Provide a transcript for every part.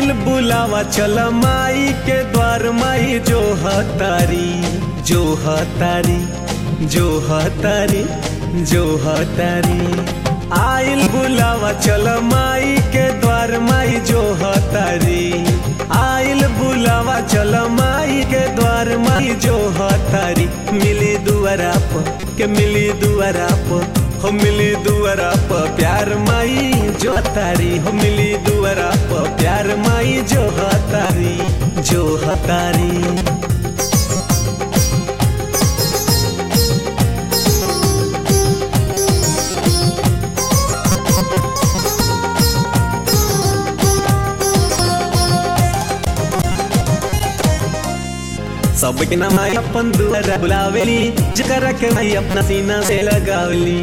आइल बुलावा चल माई के द्वार माई जो हतारी जो हतारी जो हतारी जो हतारी। आइल बुलावा चल माई के द्वार माई जो हतारी। आइल बुलावा चल माई के द्वार माई जो हतारी। मिली दुआरा प के मिली दुआरा प हो मिली दुआरा प प्यार माई जो हतारी। हो मिली दुआरा प प्यार माई जो हतारी जो हतारी। सबके नाम आई अपन दुआरा बुलावेली जकरा के माई अपना सीना से लगावली।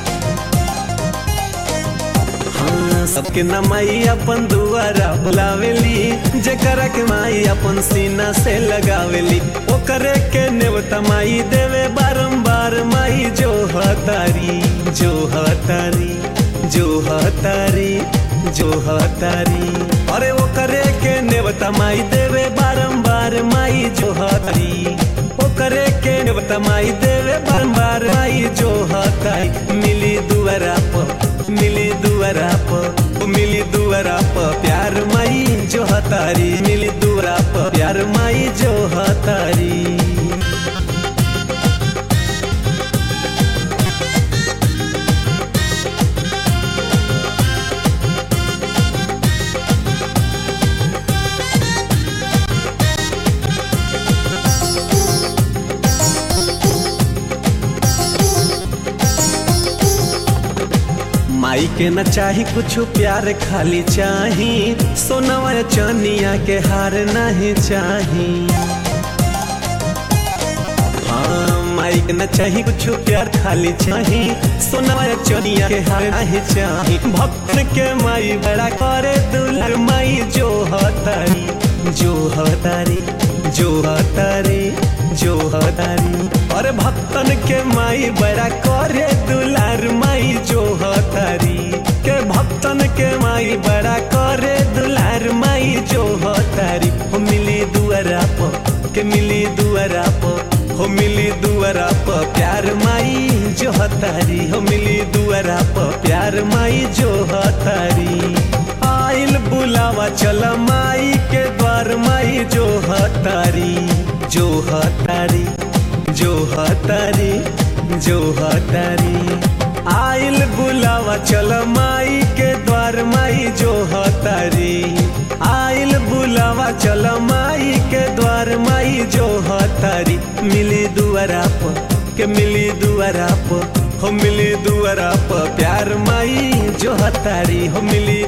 हाँ सबके नाम आई अपन दुआरा बुलावेली जकरा के माई अपन सीना से लगावेली। ओकरे के नेवता माई देवे बारंबार माई जो हतारी जो हतारी जो हतारी जो हतारी। अरे ओकरे के नेवता माई देवे बारंबार माई जो हतारी। ओकरे के नेवता माई देवे बारंबार माई जो हतारी। मिली दुआरा प मिली दुआरा प मिली दुआरा प प्यार माई जो हतारी। मिली दुआरा प प्यार माई जो हतारी। माई के न चाही कुछ प्यार खाली चाही। सोनवा चनिया के हार नहीं चाही। हाँ माई के न चाही कुछ प्यार खाली चाही। सोनवा चनिया के हार नहीं चाही। भक्त के माई बड़ा करे दुलार माई जो हतारी जो हतारी जो हतारी जो हतारी। और भक्तन के माई बड़ा करे दुलार माई जो हतारी। के भक्तन के माई बड़ा करे दुलार माई जो हतारी। हो मिली दुआरा प के मिली दुआरा प हो मिली दुआरा प प्यार माई जो हतारी। हो मिली दुआरा प प्यार माई जो हतारी। आइल बुलावा चल माई के द्वार माई जो हतारी जो हतारी जो हतारी जो हतारी। आइल बुलावा चल माई के द्वार माई जो हतारी। आइल बुलावा चल माई के द्वार माई जो हतारी। मिली दुआरा प के मिली दुआरा प हो मिली दुआरा प प्यार माई जो हतारी। हो मिली